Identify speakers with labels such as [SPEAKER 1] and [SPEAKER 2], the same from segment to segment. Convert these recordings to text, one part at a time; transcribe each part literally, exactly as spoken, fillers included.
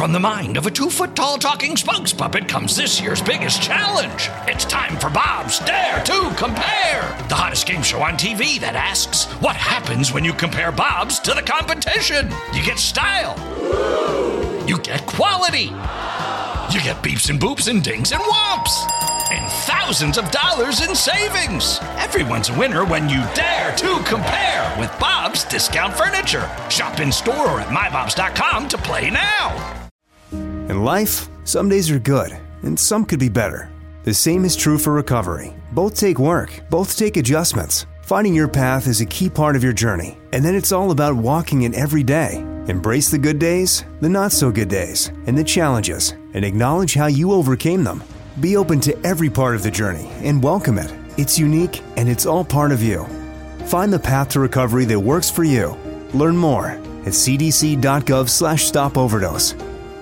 [SPEAKER 1] from the mind of a two-foot-tall talking spokes puppet comes this year's biggest challenge. It's time for Bob's Dare to Compare, the hottest game show on T V that asks, what happens when you compare Bobs to the competition? You get style. You get quality. You get beeps and boops and dings and whomps. And thousands of dollars in savings. Everyone's a winner when you dare to compare with Bob's Discount Furniture. Shop in store or at my bobs dot com to play now.
[SPEAKER 2] In life, some days are good, and some could be better. The same is true for recovery. Both take work, both take adjustments. Finding your path is a key part of your journey, and then it's all about walking it every day. Embrace the good days, the not-so-good days, and the challenges, and acknowledge how you overcame them. Be open to every part of the journey and welcome it. It's unique, and it's all part of you. Find the path to recovery that works for you. Learn more at c d c dot gov slash stop overdose.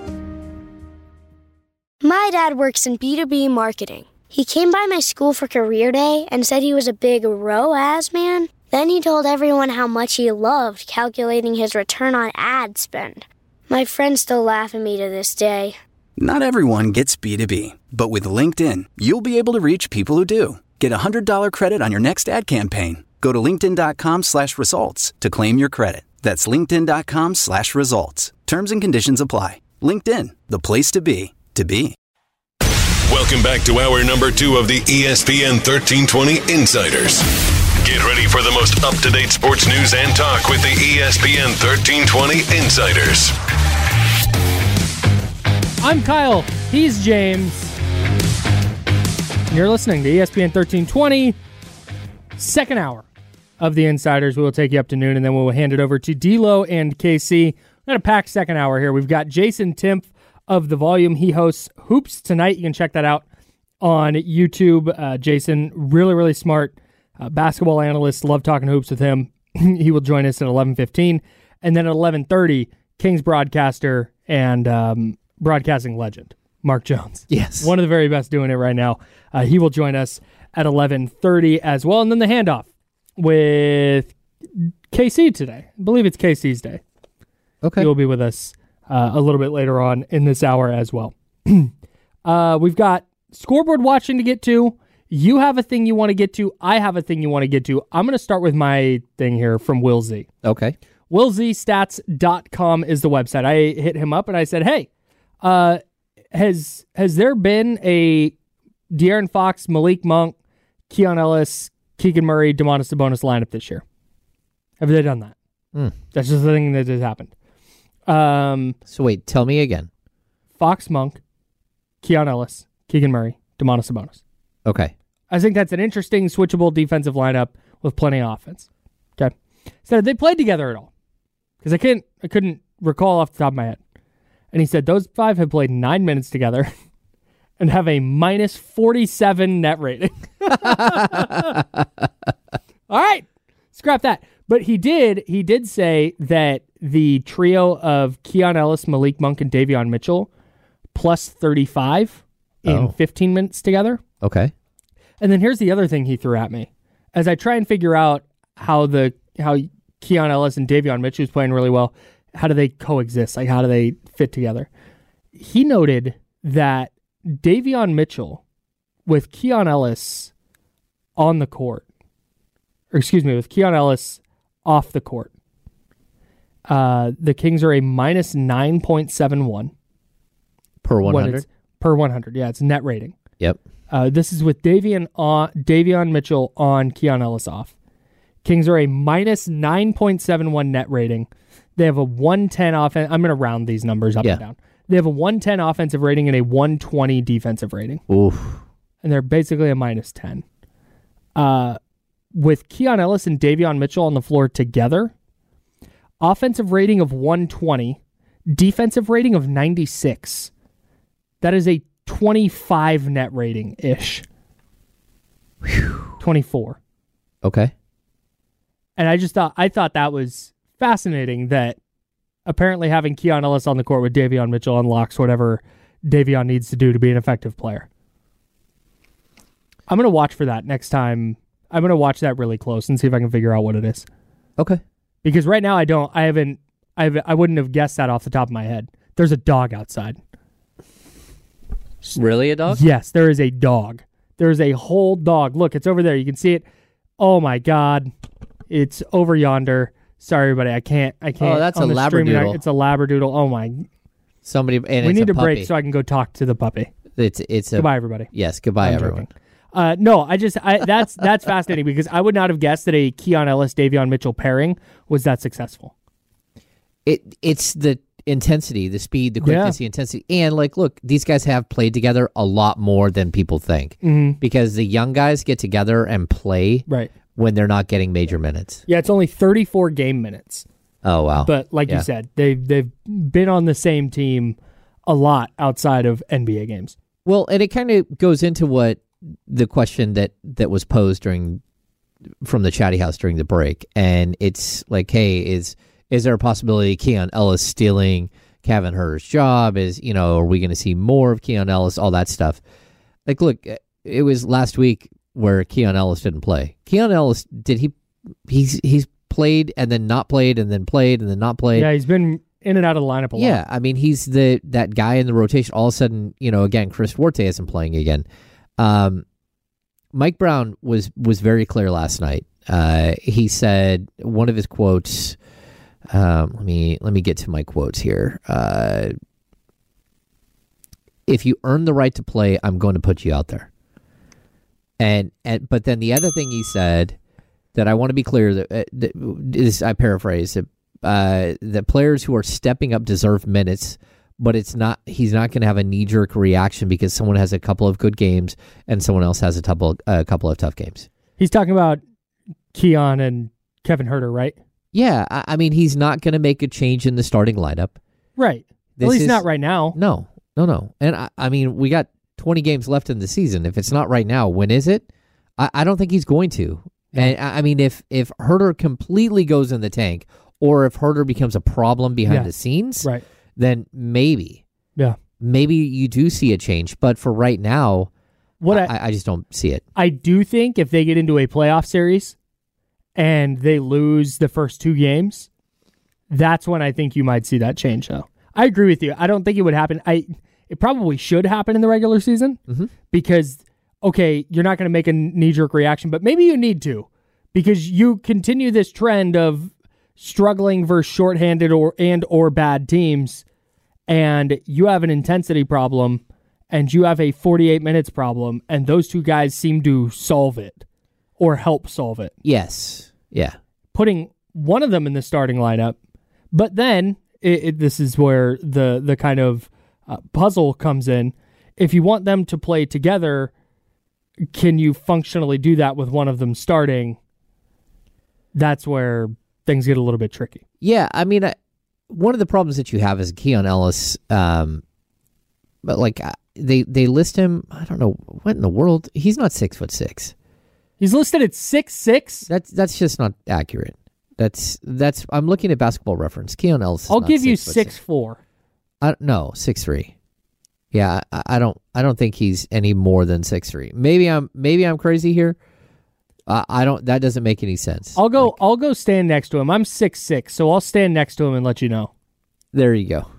[SPEAKER 3] My dad works in B two B marketing. He came by my school for career day and said he was a big R O A S man. Then he told everyone how much he loved calculating his return on ad spend. My friends still laugh at me to this day.
[SPEAKER 4] Not everyone gets B two B, but with LinkedIn, you'll be able to reach people who do. Get a one hundred dollars credit on your next ad campaign. Go to linkedin.com slash results to claim your credit. That's linkedin.com slash results. Terms and conditions apply. LinkedIn, the place to be, to be.
[SPEAKER 5] Welcome back to hour number two of the E S P N thirteen twenty Insiders. Get ready for the most up-to-date sports news and talk with the E S P N thirteen twenty Insiders.
[SPEAKER 6] I'm Kyle. He's James. You're listening to E S P N thirteen twenty, second hour of the Insiders. We will take you up to noon, and then we'll hand it over to D-Lo and K C. We've got a packed second hour here. We've got Jason Timpf of The Volume. He hosts Hoops Tonight. You can check that out on YouTube. Uh, Jason, really, really smart uh, basketball analyst. Love talking hoops with him. He will join us at eleven fifteen. And then at eleven thirty, Kings broadcaster and um, broadcasting legend, Mark Jones.
[SPEAKER 7] Yes.
[SPEAKER 6] One of the very best doing it right now. Uh, he will join us at eleven thirty as well. And then the handoff with K C today. I believe it's K C's day.
[SPEAKER 7] Okay.
[SPEAKER 6] He will be with us uh, a little bit later on in this hour as well. uh, we've got scoreboard watching to get to. You have a thing you want to get to. I have a thing you want to get to. I'm going to start with my thing here from Will Z.
[SPEAKER 7] Okay.
[SPEAKER 6] Will Z Stats dot com is the website. I hit him up and I said, hey, uh, has has there been a De'Aaron Fox, Malik Monk, Keon Ellis, Keegan Murray, Domantas Sabonis lineup this year? Have they done that?
[SPEAKER 7] Mm.
[SPEAKER 6] That's just the thing that has happened. Um,
[SPEAKER 7] so wait, tell me again.
[SPEAKER 6] Fox, Monk, Keon Ellis, Keegan Murray, Domantas Sabonis.
[SPEAKER 7] Okay.
[SPEAKER 6] I think that's an interesting switchable defensive lineup with plenty of offense. Okay. So have they played together at all? Because I couldn't, I couldn't recall off the top of my head. And he said those five have played nine minutes together and have a minus forty-seven net rating. All right. Scrap that. But he did, he did say that the trio of Keon Ellis, Malik Monk, and Davion Mitchell plus thirty-five in
[SPEAKER 7] Oh.
[SPEAKER 6] fifteen minutes together.
[SPEAKER 7] Okay.
[SPEAKER 6] And then here's the other thing he threw at me. As I try and figure out how the how Keon Ellis and Davion Mitchell, who's playing really well, how do they coexist? Like, how do they fit together? He noted that Davion Mitchell with Keon Ellis on the court, or excuse me, with Keon Ellis off the court, uh, the Kings are a minus nine point seven one.
[SPEAKER 7] Per one hundred?
[SPEAKER 6] Per one hundred, yeah, it's net rating.
[SPEAKER 7] Yep.
[SPEAKER 6] Uh, this is with Davion on Davion Mitchell on, Keon Ellis off. Kings are a minus nine point seven one net rating. They have a one ten offense. I'm going to round these numbers up
[SPEAKER 7] Yeah.
[SPEAKER 6] and down. They have a one ten offensive rating and a one twenty defensive rating.
[SPEAKER 7] Oof.
[SPEAKER 6] And they're basically a minus ten. Uh, with Keon Ellis and Davion Mitchell on the floor together, offensive rating of one twenty, defensive rating of ninety-six. That is a twenty-five net rating-ish. Whew. twenty-four.
[SPEAKER 7] Okay.
[SPEAKER 6] And I just thought, I thought that was fascinating that apparently having Keon Ellis on the court with Davion Mitchell unlocks whatever Davion needs to do to be an effective player. I'm going to watch for that next time. I'm going to watch that really close and see if I can figure out what it is.
[SPEAKER 7] Okay.
[SPEAKER 6] Because right now I don't, I haven't, I, have, I wouldn't have guessed that off the top of my head. There's a dog outside.
[SPEAKER 7] Really a dog?
[SPEAKER 6] Yes, there is a dog. There is a whole dog. Look, it's over there. You can see it. Oh my God. It's over yonder. Sorry, everybody. I can't. I can't.
[SPEAKER 7] Oh, that's
[SPEAKER 6] on
[SPEAKER 7] a
[SPEAKER 6] the streaming,
[SPEAKER 7] Labradoodle.
[SPEAKER 6] It's a Labradoodle. Oh my.
[SPEAKER 7] Somebody. And
[SPEAKER 6] we
[SPEAKER 7] it's
[SPEAKER 6] need
[SPEAKER 7] a
[SPEAKER 6] a
[SPEAKER 7] puppy.
[SPEAKER 6] break so I can go talk to the puppy.
[SPEAKER 7] It's it's a
[SPEAKER 6] Goodbye, everybody.
[SPEAKER 7] Yes, goodbye,
[SPEAKER 6] I'm
[SPEAKER 7] everyone.
[SPEAKER 6] joking. Uh, no, I just I, that's that's fascinating because I would not have guessed that a Keon Ellis Davion Mitchell pairing was that successful.
[SPEAKER 7] It it's the intensity, the speed, the quickness,
[SPEAKER 6] Yeah.
[SPEAKER 7] the intensity, and like, look, these guys have played together a lot more than people think
[SPEAKER 6] Mm-hmm.
[SPEAKER 7] because the young guys get together and play
[SPEAKER 6] Right.
[SPEAKER 7] when they're not getting major minutes.
[SPEAKER 6] Yeah, it's only thirty-four game minutes,
[SPEAKER 7] Oh wow!
[SPEAKER 6] but like
[SPEAKER 7] Yeah.
[SPEAKER 6] you said, they they've been on the same team a lot outside of N B A games.
[SPEAKER 7] Well, and it kind of goes into what the question that, that was posed during from the Chatty House during the break, and it's like, hey, is is there a possibility Keon Ellis stealing Kevin Huerter's job? Is you know, are we going to see more of Keon Ellis? All that stuff. Like, look, it was last week where Keon Ellis didn't play. Keon Ellis did he? He's he's played and then not played and then played and then not played.
[SPEAKER 6] Yeah, he's been in and out of the lineup a lot.
[SPEAKER 7] Yeah, I mean, he's the that guy in the rotation. All of a sudden, you know, again, Chris Duarte isn't playing again. Um, Mike Brown was was very clear last night. Uh, he said one of his quotes. Um, let me let me get to my quotes here. Uh, if you earn the right to play, I'm going to put you out there. And and but then the other thing he said that I want to be clear that, uh, that is I paraphrase that. Uh, the players who are stepping up deserve minutes, but it's not. He's not going to have a knee jerk reaction because someone has a couple of good games and someone else has a couple a couple of tough games.
[SPEAKER 6] He's talking about Keon and Kevin Huerter, right?
[SPEAKER 7] Yeah, I, I mean, he's not going to make a change in the starting lineup.
[SPEAKER 6] Right.
[SPEAKER 7] This
[SPEAKER 6] At least
[SPEAKER 7] is-
[SPEAKER 6] not right now.
[SPEAKER 7] No, no, no. And I, I mean, we got twenty games left in the season. If it's not right now, when is it? I, I don't think he's going to. And I, I mean, if if Huerter completely goes in the tank, or if Huerter becomes a problem behind
[SPEAKER 6] Yeah.
[SPEAKER 7] the scenes,
[SPEAKER 6] Right.
[SPEAKER 7] then maybe.
[SPEAKER 6] Yeah.
[SPEAKER 7] Maybe you do see a change, but for right now,
[SPEAKER 6] What I,
[SPEAKER 7] I, I just don't see it.
[SPEAKER 6] I do think if they get into a playoff series and they lose the first two games, that's when I think you might see that change, though. I agree with you. I don't think it would happen. I It probably should happen in the regular season
[SPEAKER 7] Mhm.
[SPEAKER 6] because, okay, you're not going to make a knee-jerk reaction, but maybe you need to because you continue this trend of struggling versus shorthanded or and or bad teams, and you have an intensity problem and you have a forty-eight minutes problem, and those two guys seem to solve it or help solve it.
[SPEAKER 7] Yes. Yeah.
[SPEAKER 6] Putting one of them in the starting lineup, but then it, it, this is where the the kind of uh, puzzle comes in. If you want them to play together, can you functionally do that with one of them starting? That's where things get a little bit tricky.
[SPEAKER 7] Yeah. I mean, I, one of the problems that you have is Keon Ellis, um, but like uh, they, they list him, I don't know, what in the world? He's not six foot six.
[SPEAKER 6] He's listed at six six.
[SPEAKER 7] That's that's just not accurate. That's that's. I'm looking at Basketball Reference. Keon Ellis. Is
[SPEAKER 6] I'll
[SPEAKER 7] not
[SPEAKER 6] give you
[SPEAKER 7] foot
[SPEAKER 6] six four.
[SPEAKER 7] I don't no six three. Yeah, I, I don't. I don't think he's any more than six three. Maybe I'm. Maybe I'm crazy here. I, I don't. That doesn't make any sense.
[SPEAKER 6] I'll go.
[SPEAKER 7] Like,
[SPEAKER 6] I'll go stand next to him. I'm six six, so I'll stand next to him and let you know.
[SPEAKER 7] there you go.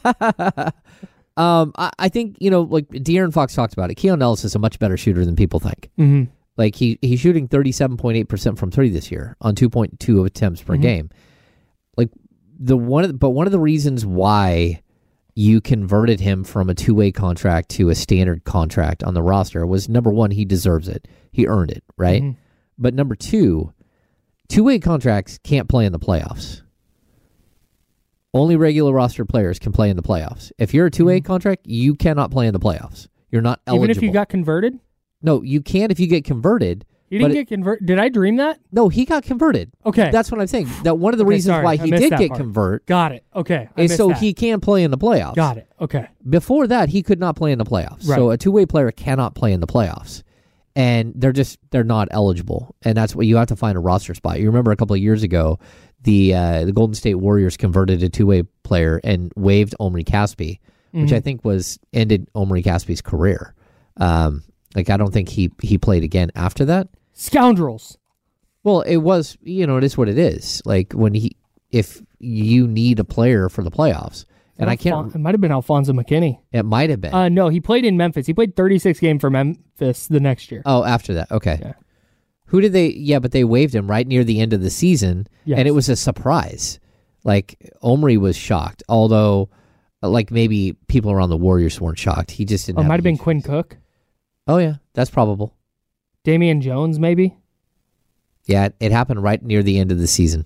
[SPEAKER 7] um, I, I think you know, like De'Aaron Fox talked about it. Keon Ellis is a much better shooter than people think.
[SPEAKER 6] Mm-hmm.
[SPEAKER 7] Like he he's shooting thirty-seven point eight percent from three this year on two point two attempts per
[SPEAKER 6] Mhm.
[SPEAKER 7] game. Like the one, of the, but one of the reasons why you converted him from a two-way contract to a standard contract on the roster was number one, he deserves it. He earned it, right?
[SPEAKER 6] Mhm.
[SPEAKER 7] But number two, two-way contracts can't play in the playoffs. Only regular roster players can play in the playoffs. If you're a two-way
[SPEAKER 6] Mhm.
[SPEAKER 7] contract, you cannot play in the playoffs. You're not eligible.
[SPEAKER 6] Even if you got converted,
[SPEAKER 7] No, you can if you get converted.
[SPEAKER 6] you didn't
[SPEAKER 7] but
[SPEAKER 6] get converted. Did I dream that?
[SPEAKER 7] No, he got converted.
[SPEAKER 6] Okay,
[SPEAKER 7] That's what I'm saying. That one of the
[SPEAKER 6] Okay,
[SPEAKER 7] reasons
[SPEAKER 6] sorry,
[SPEAKER 7] why
[SPEAKER 6] I
[SPEAKER 7] he
[SPEAKER 6] missed
[SPEAKER 7] did
[SPEAKER 6] that
[SPEAKER 7] get
[SPEAKER 6] part.
[SPEAKER 7] convert
[SPEAKER 6] got it. Okay, I
[SPEAKER 7] is
[SPEAKER 6] missed
[SPEAKER 7] so
[SPEAKER 6] that.
[SPEAKER 7] he can play in the playoffs.
[SPEAKER 6] got it. Okay,
[SPEAKER 7] Before that, he could not play in the playoffs.
[SPEAKER 6] Right.
[SPEAKER 7] So a two-way player cannot play in the playoffs. And they're just they're not eligible. And that's what you have to find a roster spot. You remember a couple of years ago, the uh, the Golden State Warriors converted a two-way player and waived Omri Caspi, which
[SPEAKER 6] Mhm.
[SPEAKER 7] I think was ended Omri Caspi's career. Um, like I don't think he he played again after that.
[SPEAKER 6] scoundrels.
[SPEAKER 7] Well, it was, you know, it is what it is. Like when he, if you need a player for the playoffs, And I can't.
[SPEAKER 6] It might have been Alfonso McKinney.
[SPEAKER 7] It might have been.
[SPEAKER 6] Uh, no, he played in Memphis. He played thirty-six games for Memphis the next year.
[SPEAKER 7] Oh, after that. Okay.
[SPEAKER 6] Yeah.
[SPEAKER 7] Who did they? Yeah, but they waived him right near the end of the season,
[SPEAKER 6] Yes.
[SPEAKER 7] and it was a surprise. Like Omri was shocked, although, like maybe people around the Warriors weren't shocked. He just didn't.
[SPEAKER 6] Oh, it
[SPEAKER 7] have
[SPEAKER 6] might have been
[SPEAKER 7] huge
[SPEAKER 6] Quinn
[SPEAKER 7] injuries.
[SPEAKER 6] Cook.
[SPEAKER 7] Oh yeah, that's probable.
[SPEAKER 6] Damian Jones, maybe.
[SPEAKER 7] Yeah, it, it happened right near the end of the season.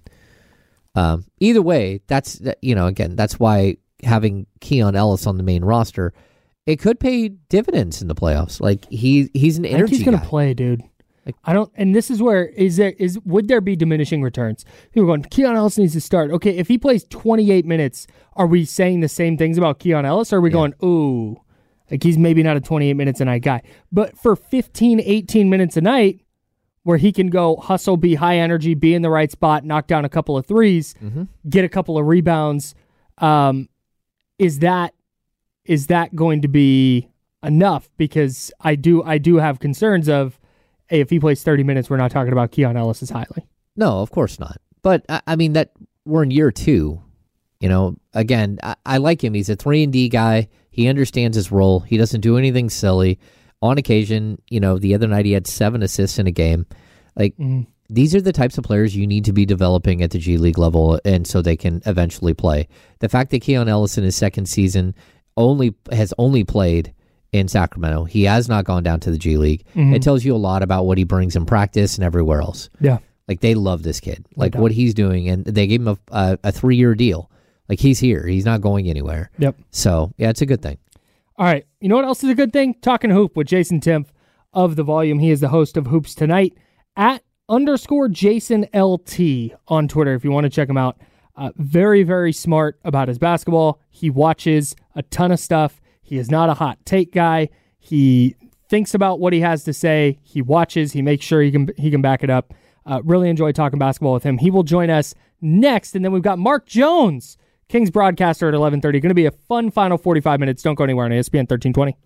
[SPEAKER 7] Um, either way, that's you know again that's why having Keon Ellis on the main roster, it could pay dividends in the playoffs. Like he he's an
[SPEAKER 6] I think
[SPEAKER 7] energy
[SPEAKER 6] he's gonna
[SPEAKER 7] guy.
[SPEAKER 6] play, dude.
[SPEAKER 7] Like-
[SPEAKER 6] I don't, and this is where is there is would there be diminishing returns? People are going, Keon Ellis needs to start. Okay, if he plays twenty-eight minutes, are we saying the same things about Keon Ellis? Or are we
[SPEAKER 7] Yeah.
[SPEAKER 6] going, ooh, like he's maybe not a twenty-eight minutes a night guy, but for fifteen, eighteen minutes a night, where he can go hustle, be high energy, be in the right spot, knock down a couple of threes,
[SPEAKER 7] Mm-hmm.
[SPEAKER 6] get a couple of rebounds, um, is that is that going to be enough? Because I do I do have concerns of, hey, if he plays thirty minutes, we're not talking about Keon Ellis as highly.
[SPEAKER 7] No, of course not. But I, I mean that we're in year two. You know, again, I, I like him. He's a three and D guy. He understands his role. He doesn't do anything silly. On occasion, you know, the other night he had seven assists in a game. Like
[SPEAKER 6] Mhm.
[SPEAKER 7] these are the types of players you need to be developing at the G League level, and so they can eventually play. The fact that Keon Ellis in his second season only has only played in Sacramento, he has not gone down to the G League.
[SPEAKER 6] Mhm.
[SPEAKER 7] It tells you a lot about what he brings in practice and everywhere else.
[SPEAKER 6] Yeah.
[SPEAKER 7] Like they love this kid,
[SPEAKER 6] No
[SPEAKER 7] like
[SPEAKER 6] doubt.
[SPEAKER 7] what he's doing, and they gave him a, a, a three year deal. Like he's here, he's not going anywhere.
[SPEAKER 6] Yep.
[SPEAKER 7] So yeah, it's a good thing.
[SPEAKER 6] All right. You know what else is a good thing? Talking Hoop with Jason Timpf of The Volume. He is the host of Hoops Tonight at underscore Jason L T on Twitter if you want to check him out. Uh, very, very smart about his basketball. He watches a ton of stuff. He is not a hot take guy. He thinks about what he has to say. He watches. He makes sure he can he can back it up. Uh, really enjoy talking basketball with him. He will join us next, and then we've got Mark Jones, Kings broadcaster at eleven thirty. Going to be a fun final forty-five minutes. Don't go anywhere on E S P N thirteen twenty.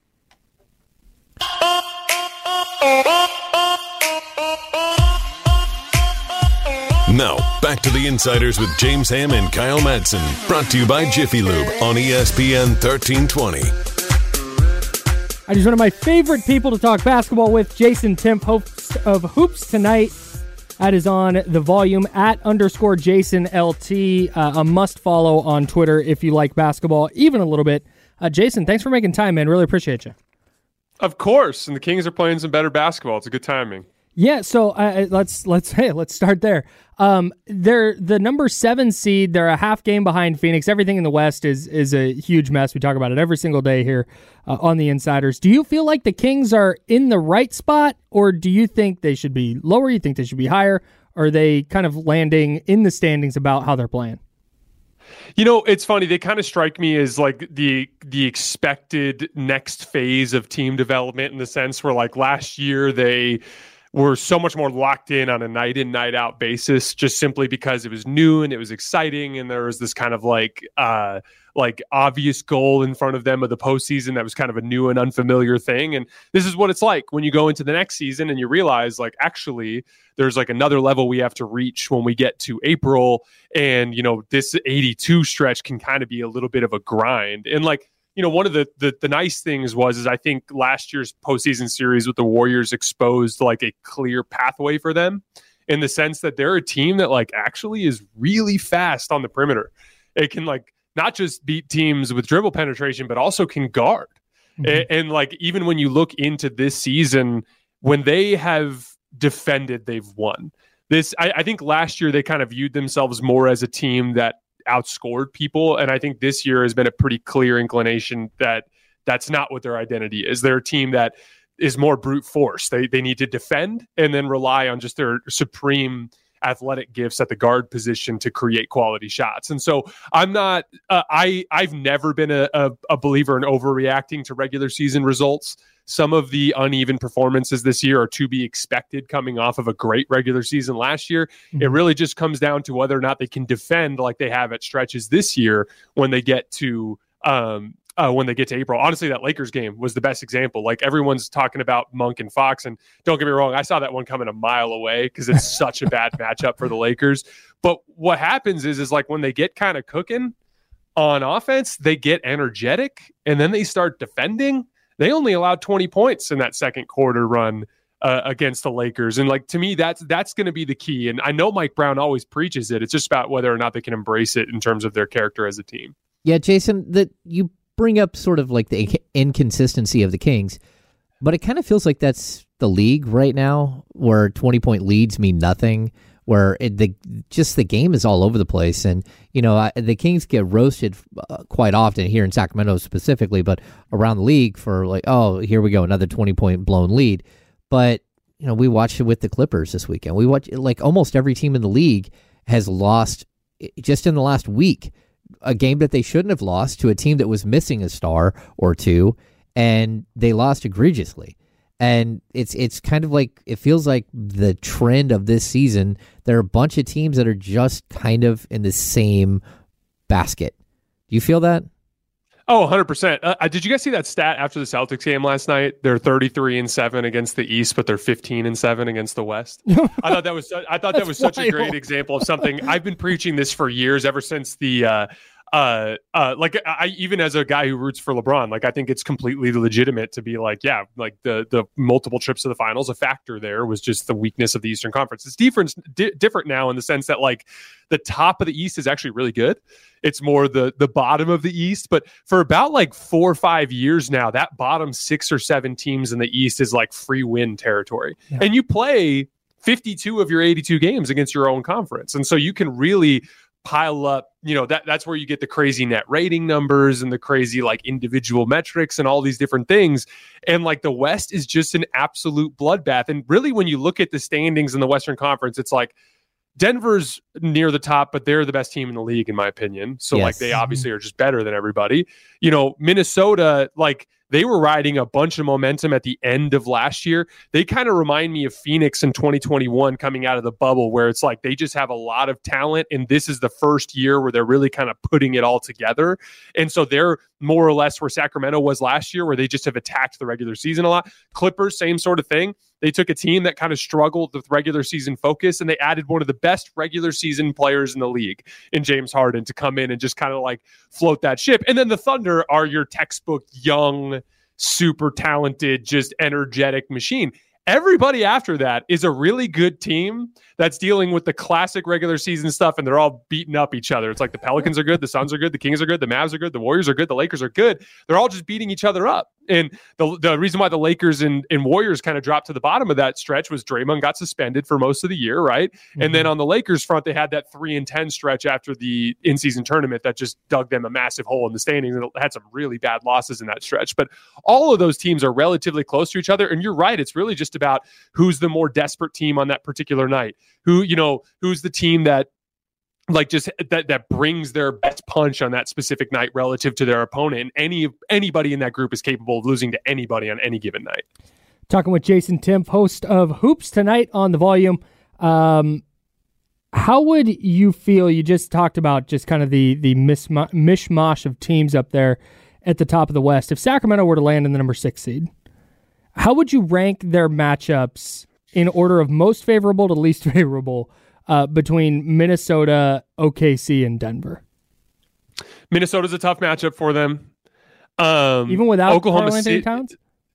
[SPEAKER 5] Now, back to the Insiders with James Ham and Kyle Madsen. Brought to you by Jiffy Lube on E S P N thirteen twenty.
[SPEAKER 6] He's one of my favorite people to talk basketball with, Jason Timpf, host of Hoops Tonight. That is on The Volume at underscore Jason L T. Uh, a must follow on Twitter if you like basketball, even a little bit. Uh, Jason, thanks for making time, man. Really appreciate you.
[SPEAKER 8] Of course, and the Kings are playing some better basketball. It's a good timing.
[SPEAKER 6] Yeah, so uh, let's let's hey let's start there. Um, they're the number seven seed. They're a half game behind Phoenix. Everything in the West is is a huge mess. We talk about it every single day here uh, on the Insiders. Do you feel like the Kings are in the right spot, or do you think they should be lower? You think they should be higher? Or are they kind of landing in the standings about how they're playing?
[SPEAKER 8] You know, it's funny. They kind of strike me as like the the expected next phase of team development in the sense where like last year they were so much more locked in on a night in, night out basis, just simply because it was new and it was exciting. And there was this kind of like, uh, like obvious goal in front of them of the postseason that was kind of a new and unfamiliar thing. And this is what it's like when you go into the next season and you realize like, actually there's like another level we have to reach when we get to April. And, you know, this eighty-two stretch can kind of be a little bit of a grind. And like, you know, one of the, the the nice things was is I think last year's postseason series with the Warriors exposed like a clear pathway for them in the sense that they're a team that like actually is really fast on the perimeter. It can like not just beat teams with dribble penetration, but also can guard. Mm-hmm. And, and like even when you look into this season, when they have defended, they've won. This I, I think last year they kind of viewed themselves more as a team that outscored people, and I think this year has been a pretty clear inclination that that's not what their identity is. They're a team that is more brute force. They they need to defend and then rely on just their supreme athletic gifts at the guard position to create quality shots. And so I'm not uh, I I've never been a, a, a believer in overreacting to regular season results. Some of the uneven performances this year are to be expected coming off of a great regular season last year. Mm-hmm. It really just comes down to whether or not they can defend like they have at stretches this year when they get to um, uh, when they get to April. Honestly, that Lakers game was the best example. Like everyone's talking about Monk and Fox, and don't get me wrong, I saw that one coming a mile away because it's such a bad matchup for the Lakers. But what happens is, is like when they get kind of cooking, on offense, they get energetic, and then they start defending. They only allowed twenty points in that second quarter run uh, against the Lakers. And like, to me, that's, that's going to be the key. And I know Mike Brown always preaches it. It's just about whether or not they can embrace it in terms of their character as a team.
[SPEAKER 7] Yeah, Jason, that you bring up sort of like the inconsistency of the Kings, but it kind of feels like that's the league right now, where twenty-point leads mean nothing, where it, the just the game is all over the place. And, you know, I, the Kings get roasted uh, quite often here in Sacramento specifically, but around the league for like, oh, here we go, another twenty-point blown lead. But, you know, we watched it with the Clippers this weekend. We watched, like, almost every team in the league has lost just in the last week a game that they shouldn't have lost to a team that was missing a star or two, and they lost egregiously. And it's it's kind of like, it feels like the trend of this season, there are a bunch of teams that are just kind of in the same basket. Do you feel that?
[SPEAKER 8] Oh, one hundred percent. Uh, did you guys see that stat after the Celtics game last night? They're thirty-three and seven against the East, but they're fifteen and seven against the West. I thought that was I thought that was such wild. a great example of something. I've been preaching this for years, ever since the uh, uh, uh, like I even as a guy who roots for LeBron, like I think it's completely legitimate to be like, yeah, like the the multiple trips to the finals, a factor there was just the weakness of the Eastern Conference. It's different di- different now in the sense that like the top of the East is actually really good. It's more the the bottom of the East, but for about like four or five years now, that bottom six or seven teams in the East is like free win territory, yeah. And you play fifty-two of your eighty-two games against your own conference, and so you can really pile up, you know, that that's where you get the crazy net rating numbers and the crazy like individual metrics and all these different things. And like the West is just an absolute bloodbath. And really, when you look at the standings in the Western Conference, it's like Denver's near the top, but they're the best team in the league, in my opinion. So yes. like they obviously are just better than everybody. You know, Minnesota, like they were riding a bunch of momentum at the end of last year. They kind of remind me of Phoenix in twenty twenty-one coming out of the bubble, where it's like they just have a lot of talent, and this is the first year where they're really kind of putting it all together. And so they're more or less where Sacramento was last year, where they just have attacked the regular season a lot. Clippers, same sort of thing. They took a team that kind of struggled with regular season focus, and they added one of the best regular season players in the league in James Harden to come in and just kind of like float that ship. And then the Thunder are your textbook young, super talented, just energetic machine. Everybody after that is a really good team that's dealing with the classic regular season stuff, and they're all beating up each other. It's like the Pelicans are good, the Suns are good, the Kings are good, the Mavs are good, the Warriors are good, the Lakers are good. They're all just beating each other up. And the the reason why the Lakers and, and Warriors kind of dropped to the bottom of that stretch was Draymond got suspended for most of the year, right? Mm-hmm. And then on the Lakers front, they had that three and ten stretch after the in-season tournament that just dug them a massive hole in the standings, and had some really bad losses in that stretch. But all of those teams are relatively close to each other. And you're right, it's really just about who's the more desperate team on that particular night. Who, you know, who's the team that like just that that brings their best punch on that specific night relative to their opponent. And any anybody in that group is capable of losing to anybody on any given night.
[SPEAKER 6] Talking with Jason Timpf, host of Hoops Tonight on The Volume. Um, how would you feel? You just talked about just kind of the the misma- mishmash of teams up there at the top of the West. If Sacramento were to land in the number six seed, how would you rank their matchups in order of most favorable to least favorable uh, between Minnesota, O K C, and Denver?
[SPEAKER 8] Minnesota's a tough matchup for them. Um,
[SPEAKER 6] Even without
[SPEAKER 8] Oklahoma
[SPEAKER 6] Karl-Anthony
[SPEAKER 8] City,
[SPEAKER 6] Towns?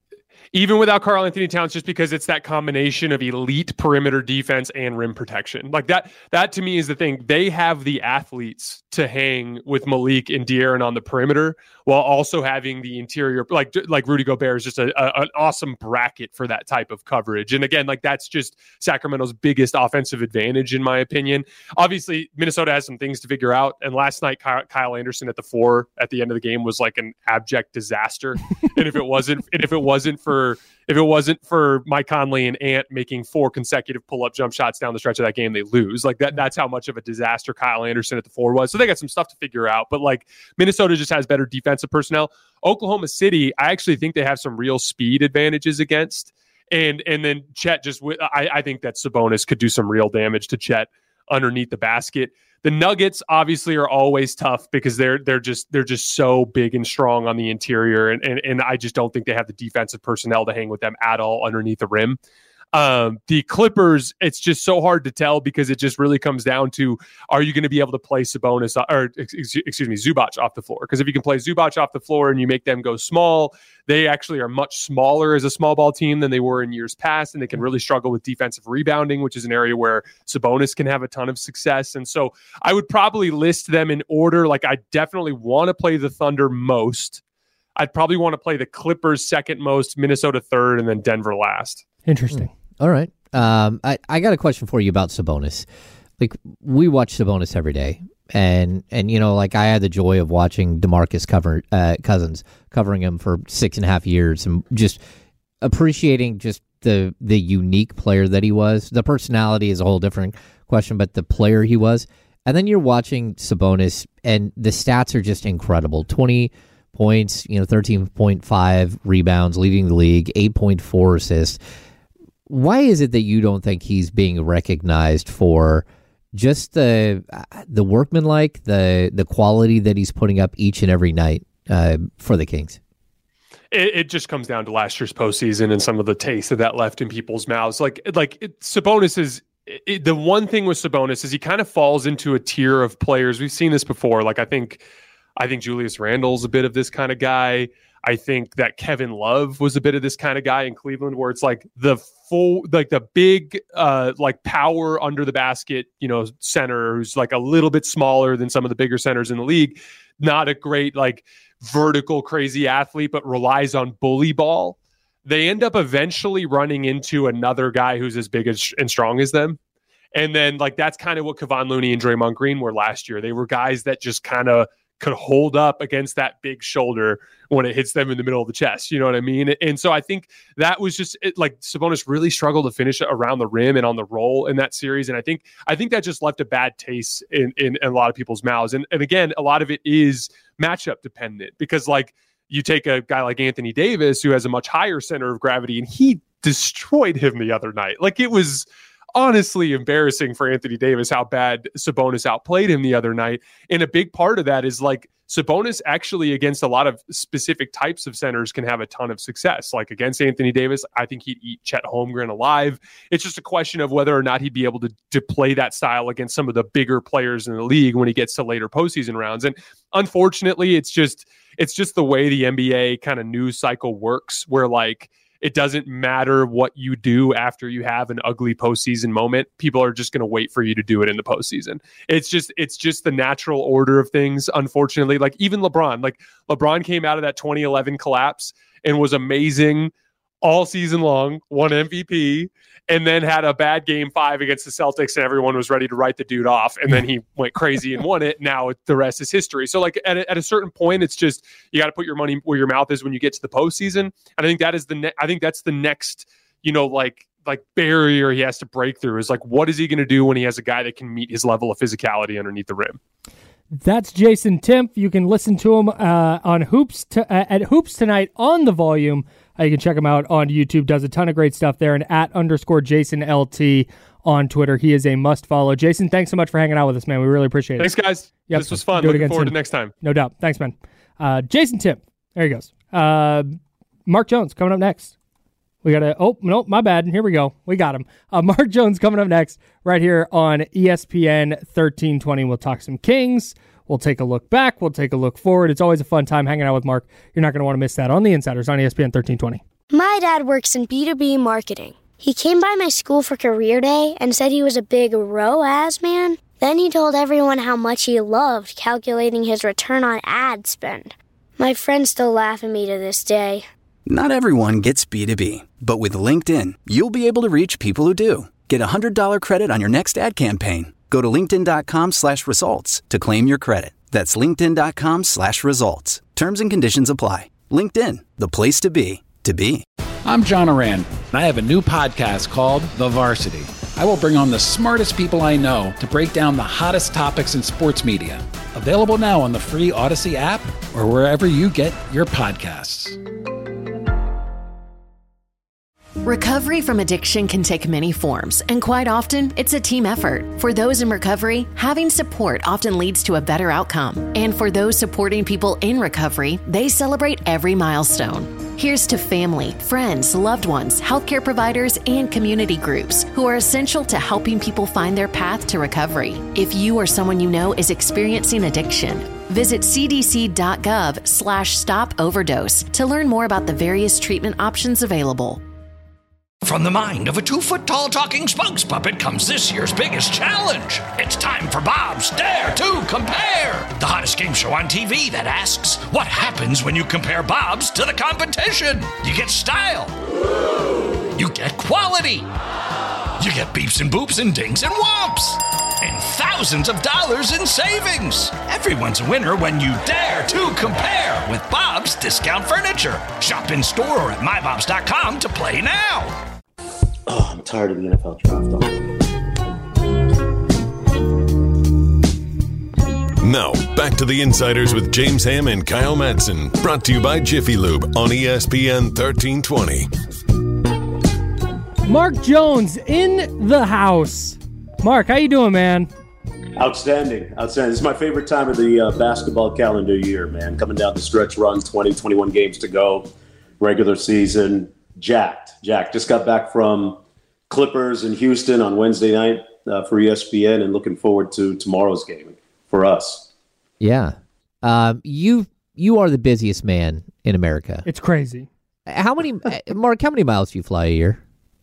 [SPEAKER 8] Even without Karl-Anthony Towns, just because it's that combination of elite perimeter defense and rim protection. Like that, that to me is the thing. They have the athletes to hang with Malik and De'Aaron on the perimeter, while also having the interior, like like Rudy Gobert is just a, a, an awesome bracket for that type of coverage. And again, like that's just Sacramento's biggest offensive advantage, in my opinion. Obviously, Minnesota has some things to figure out. And last night, Kyle, Kyle Anderson at the four at the end of the game was like an abject disaster. and if it wasn't, and if it wasn't for If it wasn't for Mike Conley and Ant making four consecutive pull-up jump shots down the stretch of that game, they lose. Like that, that's how much of a disaster Kyle Anderson at the four was. So they got some stuff to figure out. But like Minnesota just has better defensive personnel. Oklahoma City, I actually think they have some real speed advantages against. And and then Chet just, I, I think that Sabonis could do some real damage to Chet underneath the basket. The Nuggets obviously are always tough because they're they're just they're just so big and strong on the interior, and and, and I just don't think they have the defensive personnel to hang with them at all underneath the rim. Um, the Clippers, it's just so hard to tell because it just really comes down to, are you going to be able to play Sabonis or excuse me, Zubac off the floor? Because if you can play Zubac off the floor and you make them go small, they actually are much smaller as a small ball team than they were in years past, and they can really struggle with defensive rebounding, which is an area where Sabonis can have a ton of success. And so I would probably list them in order. Like, I definitely want to play the Thunder most. I'd probably want to play the Clippers second most, Minnesota third, and then Denver last.
[SPEAKER 6] Interesting.
[SPEAKER 7] All right. Um, I, I got a question for you about Sabonis. Like, we watch Sabonis every day. And, and you know, like, I had the joy of watching DeMarcus cover, uh, Cousins, covering him for six and a half years and just appreciating just the the unique player that he was. The personality is a whole different question, but the player he was. And then you're watching Sabonis, and the stats are just incredible. twenty points, you know, thirteen point five rebounds, leading the league, eight point four assists. Why is it that you don't think he's being recognized for just the the workmanlike, the the quality that he's putting up each and every night uh, for the Kings?
[SPEAKER 8] It, it just comes down to last year's postseason and some of the taste of that left in people's mouths. Like, like it, Sabonis is it, the one thing with Sabonis is he kind of falls into a tier of players. We've seen this before. Like, I think, I think Julius Randle's a bit of this kind of guy. I think that Kevin Love was a bit of this kind of guy in Cleveland, where it's like the full, like the big, uh, like power under the basket, you know, center who's like a little bit smaller than some of the bigger centers in the league. Not a great, like, vertical crazy athlete, but relies on bully ball. They end up eventually running into another guy who's as big as, and strong as them. And then, like, that's kind of what Kevon Looney and Draymond Green were last year. They were guys that just kind of could hold up against that big shoulder when it hits them in the middle of the chest. You know what I mean? And so I think that was just it, like Sabonis really struggled to finish around the rim and on the roll in that series. And I think, I think that just left a bad taste in, in, in a lot of people's mouths. And, and again, a lot of it is matchup dependent, because like you take a guy like Anthony Davis, who has a much higher center of gravity, and he destroyed him the other night. Like, it was honestly embarrassing for Anthony Davis how bad Sabonis outplayed him the other night. And a big part of that is like Sabonis actually against a lot of specific types of centers can have a ton of success. Like against Anthony Davis, I think he'd eat Chet Holmgren alive. It's just a question of whether or not he'd be able to, to play that style against some of the bigger players in the league when he gets to later postseason rounds. And unfortunately, it's just, it's just the way the N B A kind of news cycle works, where like, it doesn't matter what you do after you have an ugly postseason moment. People are just going to wait for you to do it in the postseason. It's just, it's just the natural order of things. Unfortunately, like even LeBron, like LeBron came out of that twenty eleven collapse and was amazing all season long, won M V P, and then had a bad game five against the Celtics, and everyone was ready to write the dude off. And then he went crazy and won it. Now the rest is history. So like at a, at a certain point, it's just, you got to put your money where your mouth is when you get to the postseason. And I think that is the, ne- I think that's the next, you know, like, like barrier he has to break through is like, what is he going to do when he has a guy that can meet his level of physicality underneath the rim?
[SPEAKER 6] That's Jason Timpf. You can listen to him uh, on Hoops to, uh, at Hoops Tonight on the Volume. Uh, you can check him out on YouTube. Does a ton of great stuff there. And at underscore Jason L T on Twitter. He is a must follow. Jason, thanks so much for hanging out with us, man. We really appreciate it.
[SPEAKER 8] Thanks, guys. Yep. This was fun.
[SPEAKER 6] Do
[SPEAKER 8] Looking forward
[SPEAKER 6] soon.
[SPEAKER 8] to next time.
[SPEAKER 6] No doubt. Thanks, man. Uh, Jason Timpf. There he goes. Uh, Mark Jones coming up next. We got to, oh, no, my bad. Here we go. We got him. Uh, Mark Jones coming up next right here on E S P N thirteen twenty. We'll talk some Kings. We'll take a look back. We'll take a look forward. It's always a fun time hanging out with Mark. You're not going to want to miss that on The Insiders on E S P N thirteen twenty.
[SPEAKER 3] My dad works in B two B marketing. He came by my school for career day and said he was a big R O A S man. Then he told everyone how much he loved calculating his return on ad spend. My friends still laugh at me to this day.
[SPEAKER 4] Not everyone gets B two B, but with LinkedIn, you'll be able to reach people who do. Get a one hundred dollars credit on your next ad campaign. Go to linkedin.com slash results to claim your credit. That's linkedin.com slash results. Terms and conditions apply. LinkedIn, the place to be, to be.
[SPEAKER 9] I'm John Oran, and I have a new podcast called The Varsity. I will bring on the smartest people I know to break down the hottest topics in sports media. Available now on the free Odyssey app or wherever you get your podcasts.
[SPEAKER 10] Recovery from addiction can take many forms, and quite often, it's a team effort. For those in recovery, having support often leads to a better outcome. And for those supporting people in recovery, they celebrate every milestone. Here's to family, friends, loved ones, healthcare providers, and community groups who are essential to helping people find their path to recovery. If you or someone you know is experiencing addiction, visit cdc.gov slash stop overdose to learn more about the various treatment options available.
[SPEAKER 1] From the mind of a two-foot-tall talking spokes puppet comes this year's biggest challenge. It's time for Bob's Dare to Compare, the hottest game show on T V that asks, what happens when you compare Bob's to the competition? You get style. You get quality. You get beeps and boops and dings and whomps. And thousands of dollars in savings. Everyone's a winner when you dare to compare with Bob's Discount Furniture. Shop in store or at my bobs dot com to play now.
[SPEAKER 11] Oh, I'm tired of the N F L draft.
[SPEAKER 5] Now, back to the Insiders with James Ham and Kyle Madsen. Brought to you by Jiffy Lube on E S P N thirteen twenty.
[SPEAKER 6] Mark Jones in the house. Mark, how you doing, man?
[SPEAKER 11] Outstanding. Outstanding. This is my favorite time of the uh, basketball calendar year, man. Coming down the stretch run, twenty, twenty-one games to go. Regular season. Jacked. Jacked. Just got back from Clippers in Houston on Wednesday night uh, for E S P N and looking forward to tomorrow's game for us.
[SPEAKER 7] Yeah. Um, you you are the busiest man in America.
[SPEAKER 6] It's crazy.
[SPEAKER 7] How many, Mark, how many miles do you fly a year?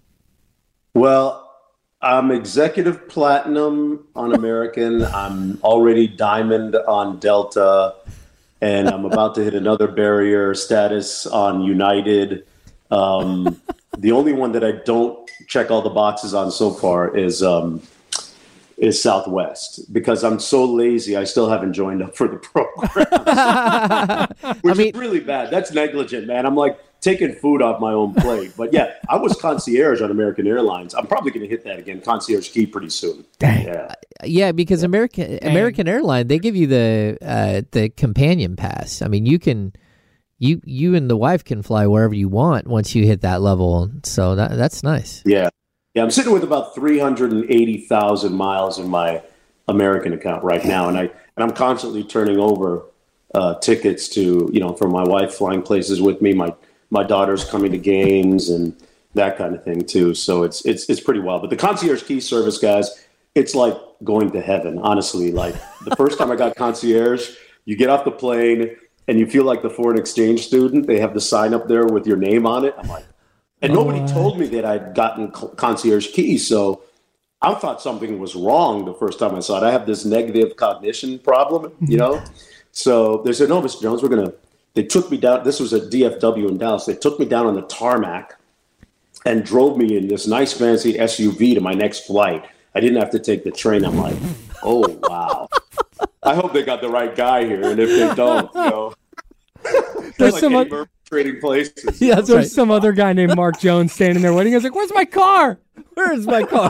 [SPEAKER 11] Well, I'm executive platinum on American. I'm already diamond on Delta, and I'm about to hit another barrier status on United. Um, the only one that I don't check all the boxes on so far is um, is Southwest, because I'm so lazy. I still haven't joined up for the program, which I mean, is really bad. That's negligent, man. I'm like taking food off my own plate. But yeah, I was concierge on American Airlines. I'm probably going to hit that again, concierge key, pretty soon.
[SPEAKER 7] Dang.
[SPEAKER 11] Yeah,
[SPEAKER 7] yeah, because American Dang. American Airline, they give you the uh, the companion pass. I mean, you can. You you and the wife can fly wherever you want once you hit that level, so that that's nice.
[SPEAKER 11] Yeah, yeah. I'm sitting with about three hundred eighty thousand miles in my American account right now, and I and I'm constantly turning over uh, tickets to you know for my wife flying places with me, my my daughter's coming to games and that kind of thing too. So it's it's it's pretty wild. But the concierge key service, guys, it's like going to heaven. Honestly, like the first time I got concierge, you get off the plane. And you feel like the foreign exchange student. They have the sign up there with your name on it. I'm like, and nobody oh, told me that I'd gotten concierge keys. So I thought something was wrong the first time I saw it. I have this negative cognition problem, you know? So they said, no, Mister Jones, we're going to, they took me down. This was at D F W in Dallas. They took me down on the tarmac and drove me in this nice fancy S U V to my next flight. I didn't have to take the train. I'm like, oh, wow. I hope they got the right guy here, and if they don't, you know,
[SPEAKER 6] there's
[SPEAKER 11] like
[SPEAKER 6] some
[SPEAKER 11] other trading places.
[SPEAKER 6] Yeah, there's right. some other guy named Mark Jones standing there waiting. I was like, "Where's my car? Where's my car?"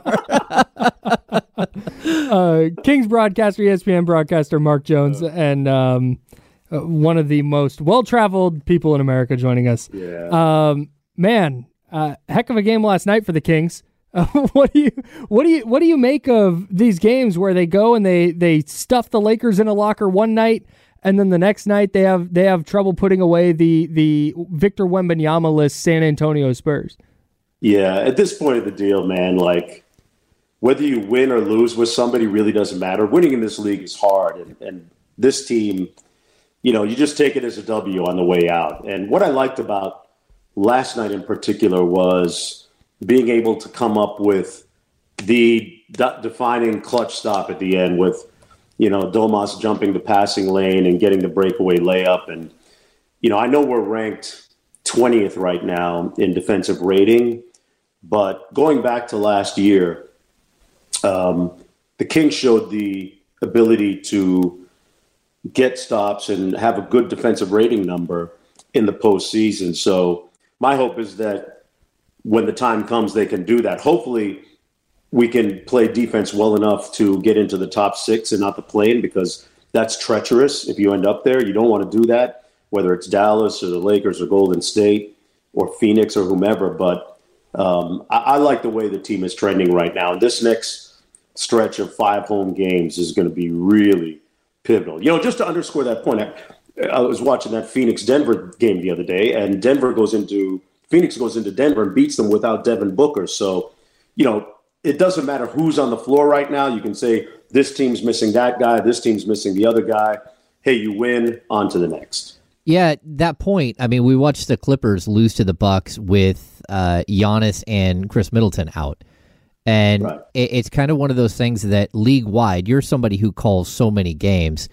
[SPEAKER 6] uh, Kings broadcaster, E S P N broadcaster Mark Jones, uh, and um, uh, one of the most well-traveled people in America joining us.
[SPEAKER 11] Yeah,
[SPEAKER 6] um, man, uh, heck of a game last night for the Kings. Uh, what do you what do you what do you make of these games where they go and they they stuff the Lakers in a locker one night and then the next night they have they have trouble putting away the the Victor Wembanyama-less San Antonio Spurs?
[SPEAKER 11] Yeah, at this point of the deal, man, like whether you win or lose with somebody really doesn't matter. Winning in this league is hard, and, and this team, you know, you just take it as a W on the way out. And what I liked about last night in particular was being able to come up with the de- defining clutch stop at the end with, you know, Domas jumping the passing lane and getting the breakaway layup. And, you know, I know we're ranked twentieth right now in defensive rating, but going back to last year, um, the Kings showed the ability to get stops and have a good defensive rating number in the postseason. So my hope is that when the time comes, they can do that. Hopefully we can play defense well enough to get into the top six and not the play-in, because that's treacherous. If you end up there, you don't want to do that, whether it's Dallas or the Lakers or Golden State or Phoenix or whomever. But um, I, I like the way the team is trending right now. And this next stretch of five home games is going to be really pivotal. You know, just to underscore that point, I was watching that Phoenix-Denver game the other day, and Denver goes into Phoenix goes into Denver and beats them without Devin Booker. So, you know, it doesn't matter who's on the floor right now. You can say this team's missing that guy, this team's missing the other guy. Hey, you win, on to the next.
[SPEAKER 7] Yeah, that point. I mean, we watched the Clippers lose to the Bucks with uh, Giannis and Chris Middleton out. And right. it, it's kind of one of those things that league-wide, you're somebody who calls so many games.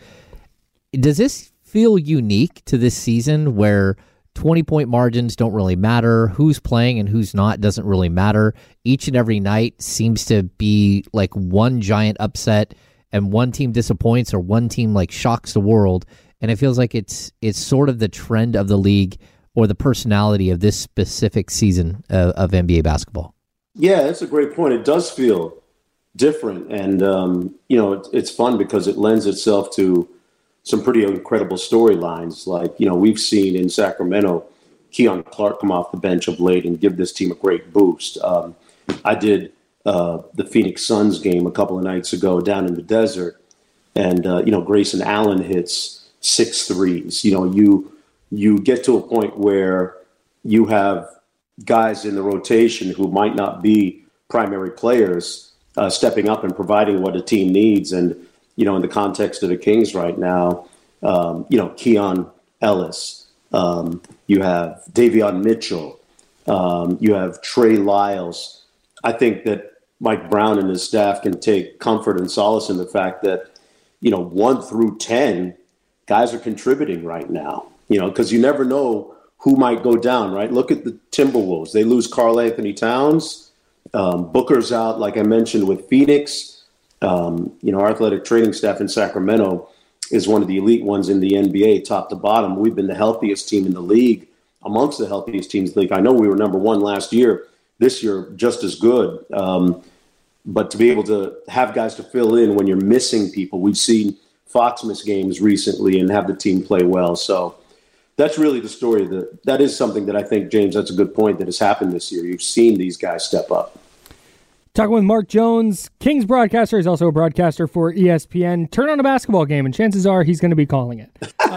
[SPEAKER 7] Does this feel unique to this season where twenty-point margins don't really matter? Who's playing and who's not doesn't really matter. Each and every night seems to be like one giant upset, and one team disappoints or one team like shocks the world. And it feels like it's it's sort of the trend of the league or the personality of this specific season of, of N B A basketball.
[SPEAKER 11] Yeah, that's a great point. It does feel different. And, um, you know, it, it's fun because it lends itself to some pretty incredible storylines. Like, you know, we've seen in Sacramento, Keon Clark come off the bench of late and give this team a great boost. Um, I did uh, the Phoenix Suns game a couple of nights ago down in the desert. And, uh, you know, Grayson Allen hits six threes. You know, you you get to a point where you have guys in the rotation who might not be primary players uh, stepping up and providing what a team needs. And, you know, in the context of the Kings right now, um, you know, Keon Ellis, um, you have Davion Mitchell, um, you have Trey Lyles. I think that Mike Brown and his staff can take comfort and solace in the fact that, you know, one through ten, guys are contributing right now, you know, because you never know who might go down, right? Look at the Timberwolves. They lose Karl Anthony Towns. Um, Booker's out, like I mentioned, with Phoenix. Um, you know, our athletic training staff in Sacramento is one of the elite ones in the N B A, top to bottom. We've been the healthiest team in the league, amongst the healthiest teams in the league. I know we were number one last year. This year, just as good. Um, but to be able to have guys to fill in when you're missing people, we've seen Fox miss games recently and have the team play well. So that's really the story. That that is something that I think, James, that's a good point that has happened this year. You've seen these guys step up.
[SPEAKER 6] Talking with Mark Jones, Kings broadcaster. He's also a broadcaster for E S P N. Turn on a basketball game, and chances are he's going to be calling it.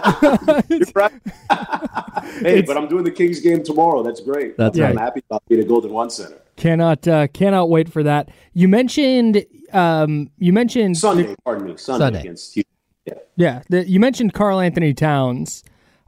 [SPEAKER 11] You're right. Hey, but I'm doing the Kings game tomorrow. That's great.
[SPEAKER 7] That's
[SPEAKER 11] I'm
[SPEAKER 7] right.
[SPEAKER 11] happy about being at Golden One Center.
[SPEAKER 6] Cannot uh, cannot wait for that. You mentioned um, you mentioned
[SPEAKER 11] Sunday.
[SPEAKER 6] the,
[SPEAKER 11] pardon me. Sunday,
[SPEAKER 7] Sunday.
[SPEAKER 11] against Houston. Yeah.
[SPEAKER 6] Yeah, the, you mentioned Karl Anthony Towns.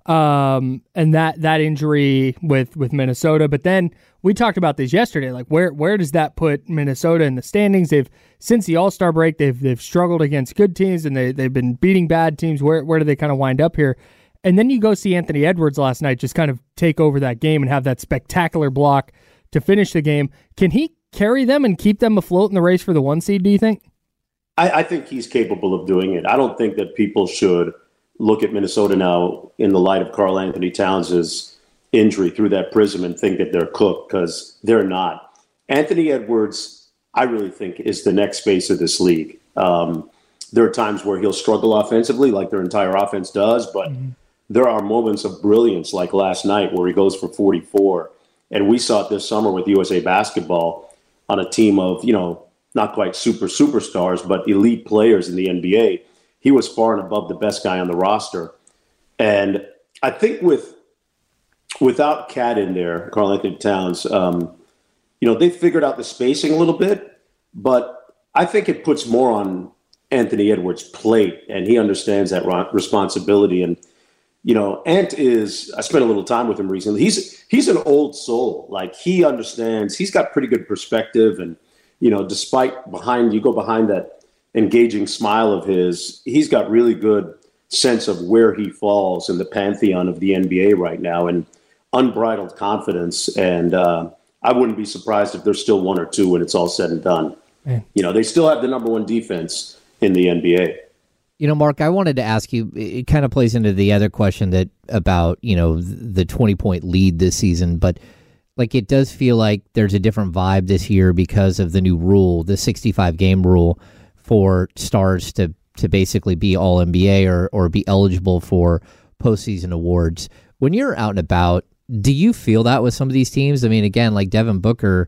[SPEAKER 6] Um, and that, that injury with, with Minnesota, but then we talked about this yesterday. Like, where where does that put Minnesota in the standings? They've since the All-Star break, they've they've struggled against good teams, and they they've been beating bad teams. Where where do they kind of wind up here? And then you go see Anthony Edwards last night, just kind of take over that game and have that spectacular block to finish the game. Can he carry them and keep them afloat in the race for the one seed? Do you think?
[SPEAKER 11] I, I think he's capable of doing it. I don't think that people should look at Minnesota now in the light of Karl Anthony Towns' injury through that prism and think that they're cooked, because they're not. Anthony Edwards, I really think, is the next face of this league. Um, there are times where he'll struggle offensively, like their entire offense does, but mm-hmm. there are moments of brilliance, like last night where he goes for forty-four. And we saw it this summer with U S A Basketball on a team of, you know, not quite super superstars, but elite players in the N B A. He was far and above the best guy on the roster. And I think with without Cat in there, Karl Anthony Towns, um, you know, they figured out the spacing a little bit, but I think it puts more on Anthony Edwards' plate, and he understands that responsibility. And, you know, Ant is, I spent a little time with him recently. He's, he's an old soul. Like, he understands, he's got pretty good perspective. And, you know, despite behind, you go behind that engaging smile of his, he's got really good sense of where he falls in the pantheon of the N B A right now, and unbridled confidence. And uh, I wouldn't be surprised if there's still one or two when it's all said and done. Man. You know, they still have the number one defense in the N B A.
[SPEAKER 7] You know, Mark, I wanted to ask you, it kind of plays into the other question that about, you know, the twenty-point lead this season, but like it does feel like there's a different vibe this year because of the new rule, the sixty-five game rule, for stars to, to basically be all N B A or, or be eligible for postseason awards. When you're out and about, do you feel that with some of these teams? I mean, again, like Devin Booker,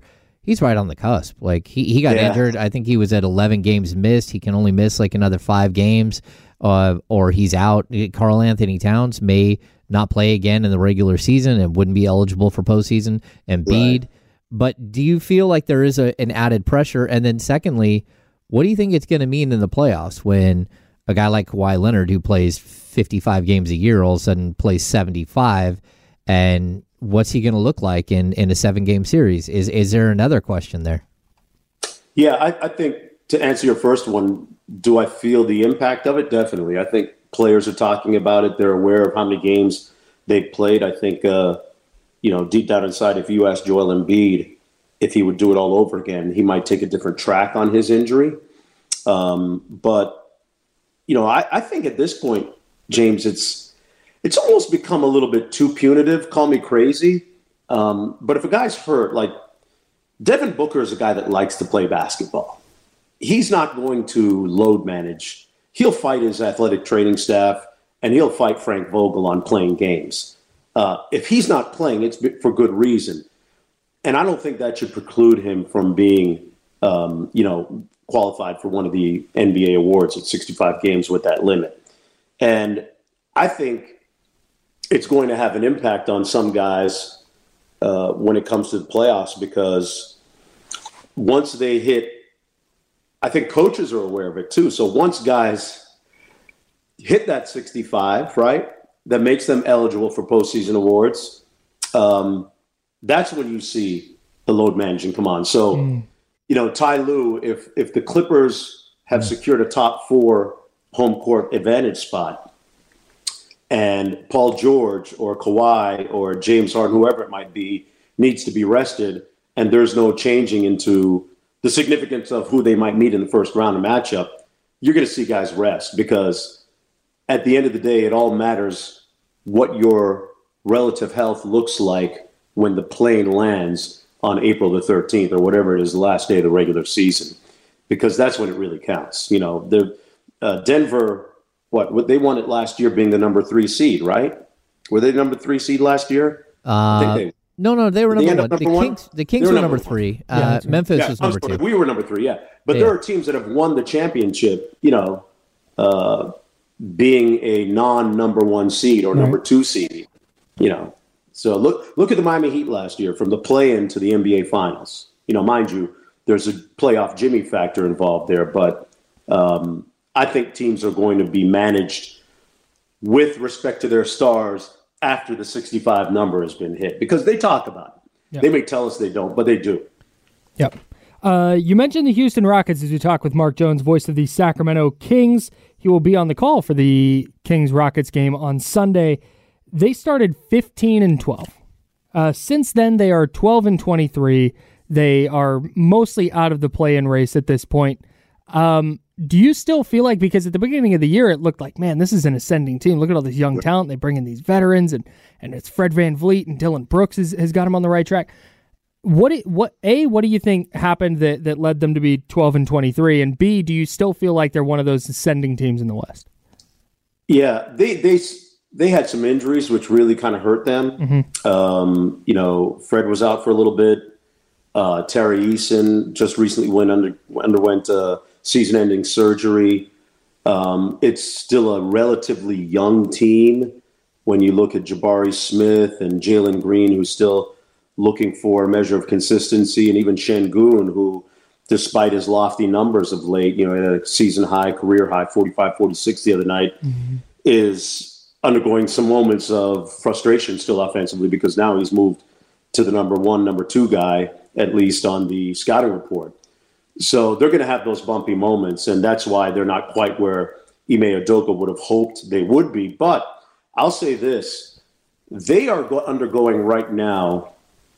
[SPEAKER 7] he's right on the cusp. Like he, he got
[SPEAKER 11] Yeah.
[SPEAKER 7] injured. I think he was at eleven games missed. He can only miss like another five games, uh, or he's out. Karl Anthony Towns may not play again in the regular season and wouldn't be eligible for postseason. Embiid.
[SPEAKER 11] Right.
[SPEAKER 7] But do you feel like there is a, an added pressure? And then secondly, what do you think it's going to mean in the playoffs when a guy like Kawhi Leonard, who plays fifty-five games a year, all of a sudden plays seventy-five, and what's he going to look like in, in a seven-game series? Is is there another question there?
[SPEAKER 11] Yeah, I, I think to answer your first one, do I feel the impact of it? Definitely. I think players are talking about it. They're aware of how many games they've played. I think, uh, you know, deep down inside, if you ask Joel Embiid if he would do it all over again, he might take a different track on his injury. Um, but, you know, I, I think at this point, James, it's it's almost become a little bit too punitive. Call me crazy. Um, but if a guy's hurt, like Devin Booker is a guy that likes to play basketball. He's not going to load manage. He'll fight his athletic training staff, and he'll fight Frank Vogel on playing games. Uh, if he's not playing, it's for good reason. And I don't think that should preclude him from being, um, you know, qualified for one of the N B A awards at sixty-five games with that limit. And I think it's going to have an impact on some guys uh, when it comes to the playoffs, because once they hit, I think coaches are aware of it too. So once guys hit that sixty-five, right, that makes them eligible for postseason awards, um, that's when you see the load managing come on. So, mm. you know, Ty Lue, if if the Clippers have secured a top four home court advantage spot, and Paul George or Kawhi or James Harden, whoever it might be, needs to be rested, and there's no changing into the significance of who they might meet in the first round of matchup, you're going to see guys rest, because at the end of the day, it all matters what your relative health looks like when the plane lands on April the thirteenth or whatever it is, the last day of the regular season, because that's when it really counts. You know, the uh, Denver, what, what they won it last year being the number three seed, right? Were they the number three seed last year?
[SPEAKER 7] Uh, I think they, no, no, they were number one.
[SPEAKER 11] number
[SPEAKER 7] the
[SPEAKER 11] one.
[SPEAKER 7] Kings, the Kings were, were number, number three. Uh, yeah, right. Memphis
[SPEAKER 11] yeah,
[SPEAKER 7] was number two.
[SPEAKER 11] We were number three, yeah. But
[SPEAKER 7] yeah.
[SPEAKER 11] there are teams that have won the championship, you know, uh, being a non-number one seed or right. number two seed, you know. So look look at the Miami Heat last year, from the play-in to the N B A Finals. You know, mind you, there's a playoff Jimmy factor involved there, but um, I think teams are going to be managed with respect to their stars after the sixty-five number has been hit, because they talk about it. Yep. They may tell us they don't, but they do.
[SPEAKER 6] Yep. Uh, you mentioned the Houston Rockets as we talk with Mark Jones, voice of the Sacramento Kings. He will be on the call for the Kings-Rockets game on Sunday. They started fifteen and twelve. Uh, since then, they are twelve and twenty-three. They are mostly out of the play-in race at this point. Um, do you still feel like, because at the beginning of the year, it looked like, man, this is an ascending team. Look at all this young talent. They bring in these veterans, and and it's Fred VanVleet and Dylan Brooks has, has got them on the right track. What what A, what do you think happened that, that led them to be twelve and twenty-three? And B, do you still feel like they're one of those ascending teams in the West?
[SPEAKER 11] Yeah, they they they had some injuries which really kind of hurt them. Mm-hmm. Um, you know, Fred was out for a little bit. Uh, Terry Eason just recently went under underwent uh, season-ending surgery. Um, it's still a relatively young team when you look at Jabari Smith and Jalen Green, who's still looking for a measure of consistency, and even Şengün, who, despite his lofty numbers of late, you know, at a season high, career high, forty-five forty-six the other night, mm-hmm. is undergoing some moments of frustration still offensively, because now he's moved to the number one, number two guy, at least on the scouting report. So they're going to have those bumpy moments, and that's why they're not quite where Ime Udoka would have hoped they would be. But I'll say this, they are go- undergoing right now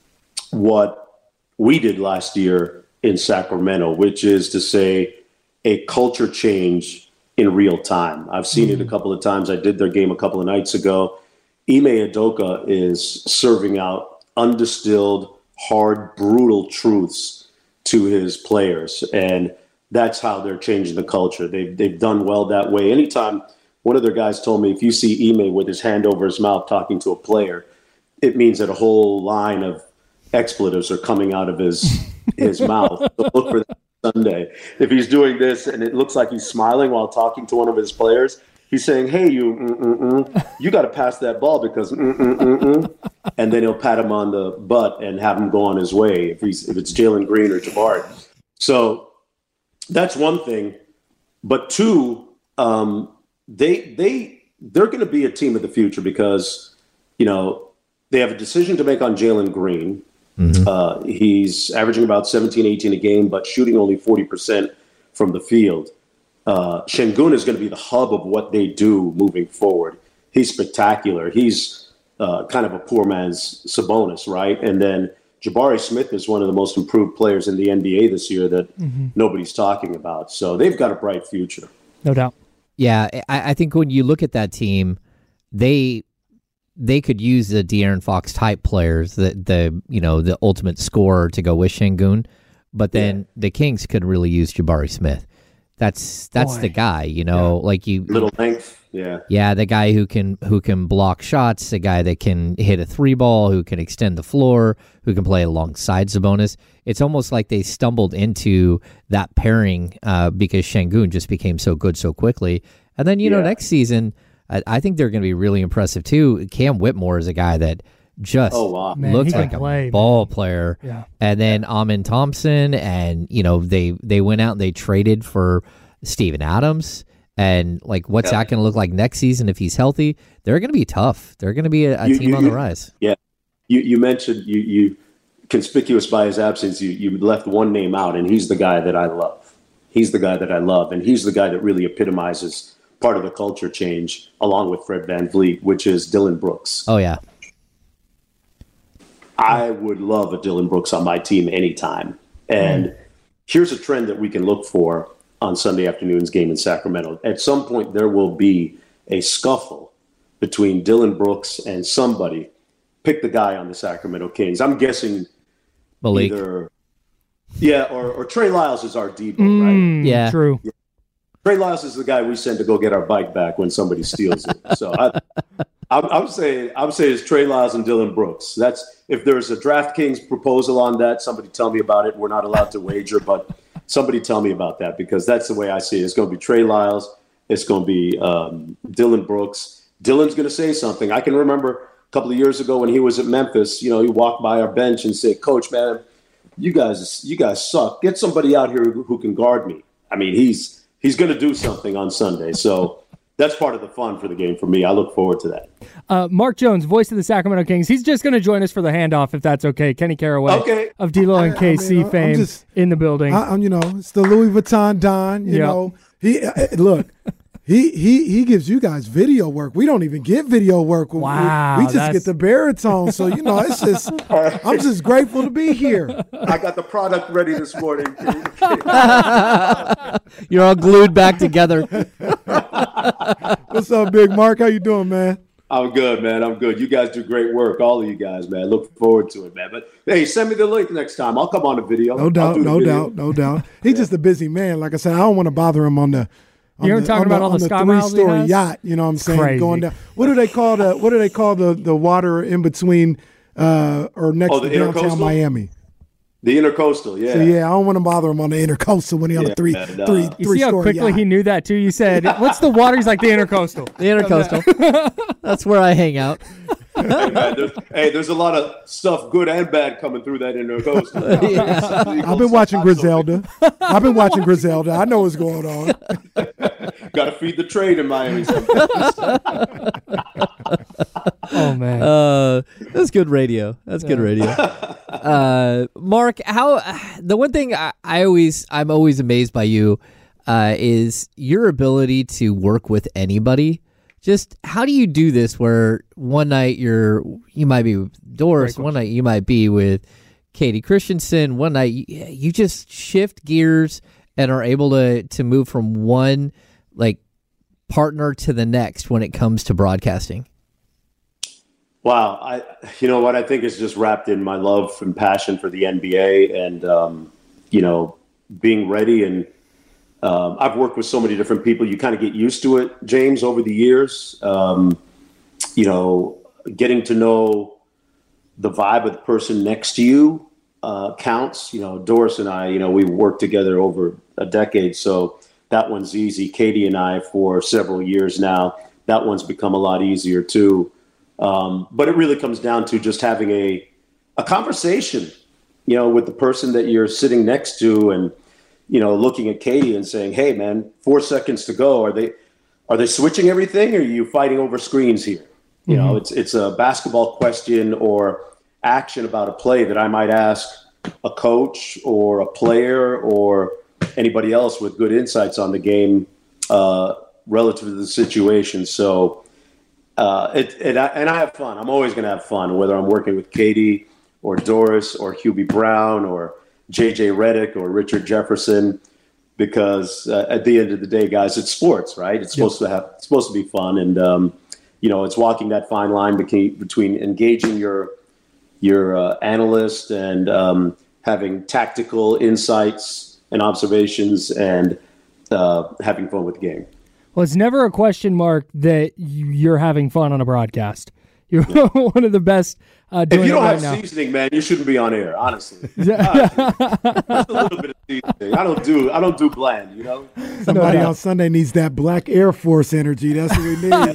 [SPEAKER 11] what we did last year in Sacramento, which is to say a culture change in real time. I've seen mm-hmm. it a couple of times. I did their game a couple of nights ago. Ime Udoka is serving out undistilled, hard, brutal truths to his players, and that's how they're changing the culture. They've, they've done well that way. Anytime one of their guys told me, if you see Ime with his hand over his mouth talking to a player, it means that a whole line of expletives are coming out of his his mouth. So look for that Sunday. If he's doing this and it looks like he's smiling while talking to one of his players, he's saying, "Hey, you, mm-mm-mm, you got to pass that ball because mm-mm-mm-mm," and then he'll pat him on the butt and have him go on his way if he's if it's Jalen Green or Jabari. So that's one thing. But two, um, they they they're going to be a team of the future because you know they have a decision to make on Jalen Green. Mm-hmm. Uh, he's averaging about seventeen, eighteen a game, but shooting only forty percent from the field. Uh, Şengün is going to be the hub of what they do moving forward. He's spectacular. He's uh, kind of a poor man's Sabonis, right? And then Jabari Smith is one of the most improved players in the N B A this year that mm-hmm. nobody's talking about. So they've got a bright future.
[SPEAKER 6] No doubt.
[SPEAKER 7] Yeah, I, I think when you look at that team, they they could use the De'Aaron Fox type players, the the you know the ultimate scorer to go with Şengün, but then yeah. the Kings could really use Jabari Smith. That's that's Boy. the guy, you know, yeah. like you
[SPEAKER 11] little length, yeah,
[SPEAKER 7] yeah, the guy who can who can block shots, the guy that can hit a three ball, who can extend the floor, who can play alongside Sabonis. It's almost like they stumbled into that pairing uh, because Şengün just became so good so quickly. And then you yeah. know, next season, I, I think they're going to be really impressive too. Cam Whitmore is a guy that just
[SPEAKER 11] oh, wow.
[SPEAKER 6] Man,
[SPEAKER 7] looks like
[SPEAKER 6] play,
[SPEAKER 7] a ball
[SPEAKER 6] man.
[SPEAKER 7] player.
[SPEAKER 6] Yeah.
[SPEAKER 7] And then Amin Thompson, and you know they they went out and they traded for Steven Adams, and like what's yeah. that going to look like next season if he's healthy? They're going to be tough. They're going to be a, a
[SPEAKER 11] you,
[SPEAKER 7] team
[SPEAKER 11] you,
[SPEAKER 7] on the
[SPEAKER 11] you,
[SPEAKER 7] rise.
[SPEAKER 11] Yeah, you you mentioned you you conspicuous by his absence. You you left one name out, and he's the guy that I love. He's the guy that I love, and he's the guy that really epitomizes part of the culture change, along with Fred VanVleet, which is Dylan Brooks.
[SPEAKER 7] Oh yeah.
[SPEAKER 11] I would love a Dylan Brooks on my team anytime. And mm. here's a trend that we can look for on Sunday afternoon's game in Sacramento. At some point, there will be a scuffle between Dylan Brooks and somebody. Pick the guy on the Sacramento Kings. I'm guessing
[SPEAKER 7] Malik.
[SPEAKER 11] either, yeah, or, or Trey Lyles is our Debo,
[SPEAKER 6] mm,
[SPEAKER 11] right?
[SPEAKER 7] Yeah,
[SPEAKER 6] true.
[SPEAKER 11] Yeah. Trey Lyles is the guy we send to go get our bike back when somebody steals it. So I, I'm, I'm saying I'm saying it's Trey Lyles and Dylan Brooks. That's if there's a DraftKings proposal on that, somebody tell me about it. We're not allowed to wager, but somebody tell me about that because that's the way I see it. It's going to be Trey Lyles. It's going to be um, Dylan Brooks. Dylan's going to say something. I can remember a couple of years ago when he was at Memphis. You know, he walked by our bench and said, "Coach, man, you guys, you guys suck. Get somebody out here who, who can guard me." I mean, he's he's going to do something on Sunday. So that's part of the fun for the game for me. I look forward to that.
[SPEAKER 6] Uh, Mark Jones, voice of the Sacramento Kings. He's just going to join us for the handoff, if that's okay. Kenny Caraway
[SPEAKER 11] okay.
[SPEAKER 6] of D-Lo and K C
[SPEAKER 12] I mean,
[SPEAKER 6] fame
[SPEAKER 12] just,
[SPEAKER 6] in the building.
[SPEAKER 12] I, I'm, you know, it's the Louis Vuitton Don. You
[SPEAKER 6] yep.
[SPEAKER 12] know, he uh, look. He he he gives you guys video work. We don't even get video work.
[SPEAKER 6] Wow,
[SPEAKER 12] we, we just
[SPEAKER 6] that's...
[SPEAKER 12] get the baritone. So you know, it's just I'm just grateful to be here.
[SPEAKER 11] I got the product ready this morning.
[SPEAKER 7] You're all glued back together.
[SPEAKER 12] What's up, Big Mark? How you doing, man?
[SPEAKER 11] I'm good, man. I'm good. You guys do great work, all of you guys, man. Look forward to it, man. But hey, send me the link next time. I'll come on the video.
[SPEAKER 12] No doubt, no
[SPEAKER 11] video.
[SPEAKER 12] doubt, no doubt. He's yeah. just a busy man. Like I said, I don't want to bother him on the.
[SPEAKER 6] You're talking about
[SPEAKER 12] the,
[SPEAKER 6] all the,
[SPEAKER 12] the
[SPEAKER 6] sky miles he
[SPEAKER 12] three-story
[SPEAKER 6] has?
[SPEAKER 12] yacht. You know what I'm saying?
[SPEAKER 6] Crazy.
[SPEAKER 12] Going down. What do they call the? What do they call the the water in between uh, or next
[SPEAKER 11] oh,
[SPEAKER 12] to downtown Miami?
[SPEAKER 11] The Intercoastal, yeah.
[SPEAKER 12] So, yeah, I don't want to bother him on the Intercoastal when he's yeah, on a three,
[SPEAKER 11] man, uh,
[SPEAKER 12] three,
[SPEAKER 6] you
[SPEAKER 12] three
[SPEAKER 6] see how
[SPEAKER 12] story
[SPEAKER 6] quickly
[SPEAKER 12] yacht.
[SPEAKER 6] he knew that too? You said, "What's the water?" He's like, "The Intercoastal."
[SPEAKER 7] The Intercoastal. That's where I hang out.
[SPEAKER 11] hey, man, there's, hey, there's a lot of stuff, good and bad, coming through that Intercoastal.
[SPEAKER 12] yeah. I've been watching Griselda. I've been watching Griselda. I know what's going on.
[SPEAKER 11] Got to feed the trade in Miami.
[SPEAKER 6] Oh man,
[SPEAKER 7] uh, that's good radio. That's good radio. Uh, Mark, how the one thing I, I always I'm always amazed by you uh, is your ability to work with anybody. Just how do you do this? Where one night you're you might be with Doris, one night you might be with Katie Christensen, one night you, you just shift gears and are able to to move from one like partner to the next when it comes to broadcasting.
[SPEAKER 11] Wow, I you know what I think is just wrapped in my love and passion for the N B A, and um, you know being ready and. Um, I've worked with so many different people. You kind of get used to it, James, over the years. Um, you know, getting to know the vibe of the person next to you uh, counts. You know, Doris and I, you know, we worked together over a decade, so that one's easy. Katie and I for several years now. That one's become a lot easier too. Um, but it really comes down to just having a a conversation, you know, with the person that you're sitting next to, and you know, looking at Katie and saying, "Hey, man, four seconds to go. Are they are they switching everything? Or are you fighting over screens here?" You know, it's it's a basketball question or action about a play that I might ask a coach or a player or anybody else with good insights on the game uh, relative to the situation. So, uh, it, it I, and I have fun. I'm always going to have fun, whether I'm working with Katie or Doris or Hubie Brown or J J Redick or Richard Jefferson, because uh, at the end of the day, guys, it's sports, right? It's supposed yep. to have it's supposed to be fun, and um, you know, it's walking that fine line between, between engaging your your uh, analyst and um, having tactical insights and observations and uh, having fun with the game.
[SPEAKER 6] Well, it's never a question mark that you're having fun on a broadcast. You're yeah. one of the best uh, doing
[SPEAKER 11] If you don't
[SPEAKER 6] it right
[SPEAKER 11] have
[SPEAKER 6] now.
[SPEAKER 11] seasoning, man, you shouldn't be on air, honestly. Just a little bit of seasoning. I don't do I don't do bland, you know?
[SPEAKER 12] Somebody on Sunday needs that Black Air Force energy. That's what we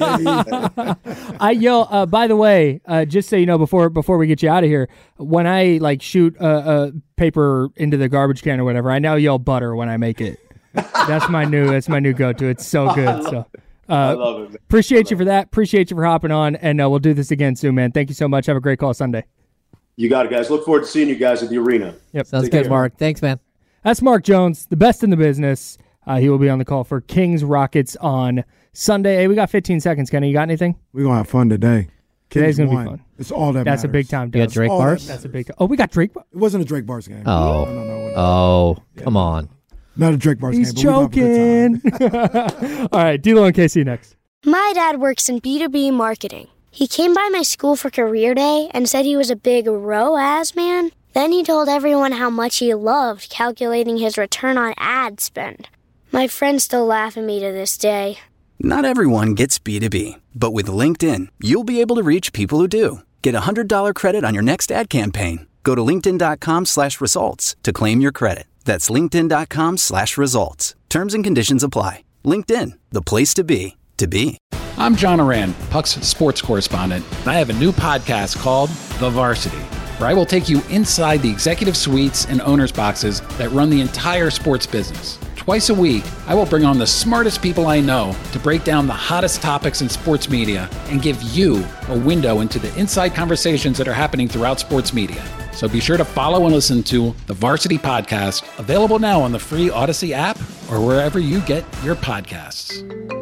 [SPEAKER 12] need.
[SPEAKER 6] I yell, uh, by the way, uh, just so you know, before before we get you out of here, when I like shoot a, a paper into the garbage can or whatever, I now yell butter when I make it. That's my new that's my new go-to. It's so good. So Uh,
[SPEAKER 11] I love it, man.
[SPEAKER 6] Appreciate you for that. Appreciate you for hopping on, and uh, we'll do this again soon, man. Thank you so much. Have a great call Sunday.
[SPEAKER 11] You got it, guys. Look forward to seeing you guys at the arena.
[SPEAKER 6] Yep.
[SPEAKER 7] Sounds
[SPEAKER 11] Take
[SPEAKER 7] good,
[SPEAKER 11] care.
[SPEAKER 7] Mark. Thanks, man.
[SPEAKER 6] That's Mark Jones, the best in the business. Uh, he will be on the call for Kings Rockets on Sunday. Hey, we got fifteen seconds, Kenny. You got anything?
[SPEAKER 12] We're going to have fun today.
[SPEAKER 6] Today's
[SPEAKER 12] Kings
[SPEAKER 6] going to
[SPEAKER 12] won.
[SPEAKER 6] be fun.
[SPEAKER 12] It's all that
[SPEAKER 6] That's
[SPEAKER 12] matters.
[SPEAKER 6] a big time.
[SPEAKER 7] You got
[SPEAKER 6] Dubs.
[SPEAKER 7] Drake
[SPEAKER 12] all
[SPEAKER 7] Bars?
[SPEAKER 12] that-
[SPEAKER 6] That's a big time. Oh, we got Drake.
[SPEAKER 12] It wasn't a Drake Bars game.
[SPEAKER 7] Oh.
[SPEAKER 12] No, no, no, no.
[SPEAKER 7] Oh, come on.
[SPEAKER 12] Not a Drake Bars
[SPEAKER 6] He's
[SPEAKER 12] game. but we're gonna have a good time.
[SPEAKER 6] joking. All right, D-Lo and K C next.
[SPEAKER 3] My dad works in B two B marketing. He came by my school for career day and said he was a big R O A S man. Then he told everyone how much he loved calculating his return on ad spend. My friends still laugh at me to this day.
[SPEAKER 4] Not everyone gets B two B, but with LinkedIn, you'll be able to reach people who do. Get a one hundred dollars credit on your next ad campaign. Go to linkedin.com slash results to claim your credit. That's linkedin.com slash results. Terms and conditions apply. LinkedIn, the place to be, to be.
[SPEAKER 9] I'm John Oran, Puck's sports correspondent, and I have a new podcast called The Varsity, where I will take you inside the executive suites and owners' boxes that run the entire sports business. Twice a week, I will bring on the smartest people I know to break down the hottest topics in sports media and give you a window into the inside conversations that are happening throughout sports media. So be sure to follow and listen to The Varsity Podcast, available now on the free Odyssey app or wherever you get your podcasts.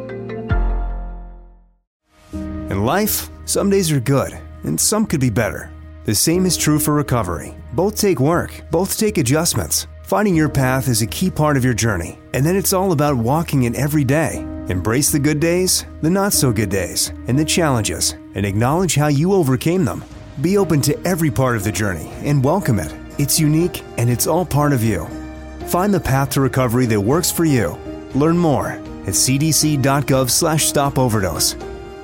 [SPEAKER 2] In life, some days are good, and some could be better. The same is true for recovery. Both take work, both take adjustments. Finding your path is a key part of your journey, and then it's all about walking it every day. Embrace the good days, the not-so-good days, and the challenges, and acknowledge how you overcame them. Be open to every part of the journey and welcome it. It's unique, and it's all part of you. Find the path to recovery that works for you. Learn more at cdc.gov slash stop overdose.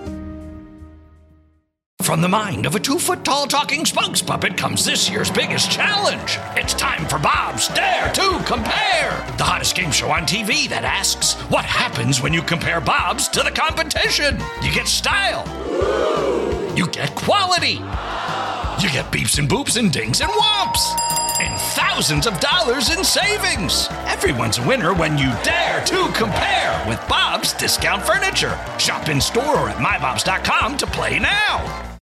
[SPEAKER 1] From the mind of a two-foot-tall talking spokes puppet comes this year's biggest challenge. It's time for Bob's Dare to Compare, the hottest game show on T V that asks, what happens when you compare Bob's to the competition? You get style. You get quality. You get beeps and boops and dings and whomps. And thousands of dollars in savings. Everyone's a winner when you dare to compare with Bob's Discount Furniture. Shop in store or at my bobs dot com to play now.